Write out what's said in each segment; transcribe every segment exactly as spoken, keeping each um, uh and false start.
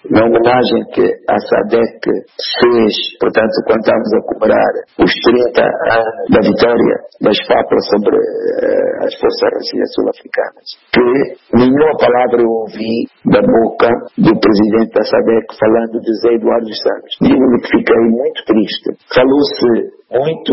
na homenagem que a SADC fez, portanto, quando estamos a comemorar os trinta anos da vitória das F A P sobre uh, as Forças Armadas Sul-Africanas, que nenhuma palavra eu ouvi da boca do presidente da SADC falando de Zé Eduardo dos Santos. Digo-lhe que fiquei muito triste. Falou-se muito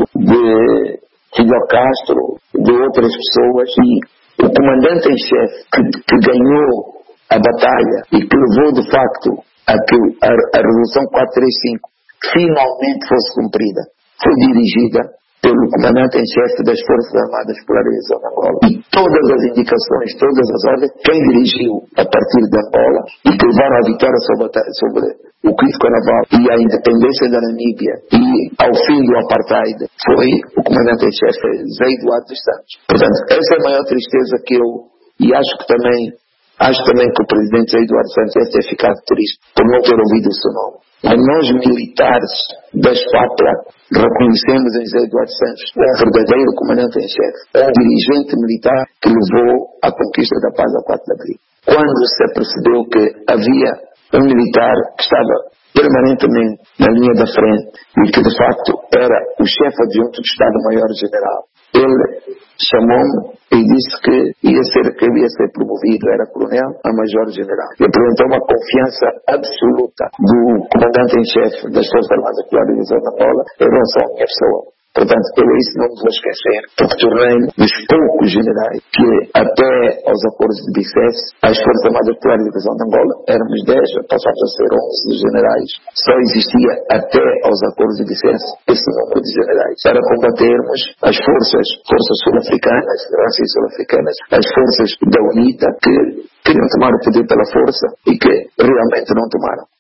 de Fidel Castro, de outras pessoas, e o comandante em chefe que, que ganhou a batalha e que levou de facto a que a, a Resolução quatrocentos e trinta e cinco finalmente fosse cumprida, foi dirigida pelo comandante em chefe das Forças Armadas Polarizadas de Angola. E todas as indicações, todas as ordens, quem dirigiu a partir de Angola e que levaram a vitória sobre, sobre o crítico naval e a independência da Namíbia e ao fim do apartheid foi o comandante em chefe Zé Eduardo dos Santos. Portanto, essa é a maior tristeza que eu, e acho que também Acho também que o presidente Zé Eduardo Santos deve ter ficado triste por não ter ouvido o seu nome. Mas nós, militares das F A P L A, reconhecemos em Zé Eduardo Santos um verdadeiro comandante em chefe, um dirigente militar que levou à conquista da paz a quatro de abril. Quando se apercebeu que havia um militar que estava permanentemente na linha da frente e que de facto era o chefe adjunto do Estado-Maior-General, ele chamou-me e disse que ia ser, que ia ser promovido, era coronel a major-general. E apresentou uma confiança absoluta do comandante em chefe das Forças Armadas Polarizadas de Angola em relação à minha pessoa. Portanto, eu isso não me vou esquecer, porque tornei-me dos poucos generais que, até aos acordos de Bicesse, as Forças Armadas Polarizadas de Angola éramos dez, passámos a ser onze generais. Só existia, até aos acordos de Bicesse, esse número de generais, para combatermos as forças, forças sul-africanas, raças sul-africanas, as forças da UNITA, que queriam tomar o poder pela força e que realmente não tomaram.